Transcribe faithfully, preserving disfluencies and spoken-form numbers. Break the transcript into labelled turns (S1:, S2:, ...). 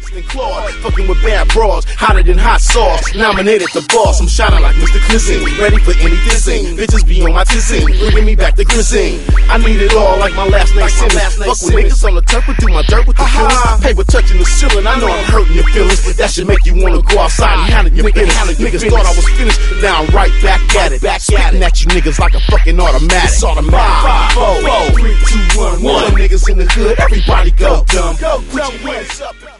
S1: and clawed. Fucking with bad bras, hotter than hot sauce. Nominated the boss, I'm shining like Mister Clissing. Ready for any dissing, bitches be on my tissing, bringing me back to grissing. I need it all like my last name Simmons. Fuck with niggas on the turf, but do my dirt with the feelings. Pay with touching the ceiling, I know I'm hurting your feelings, but that should make you wanna go outside and handle your business. Niggas thought I was finished, now I'm right back at it. Back Spitting at you niggas like a fucking automatic. It's automatic. Five, four, three, two, one, one. Niggas in the hood, everybody go dumb. Go, put your hands up.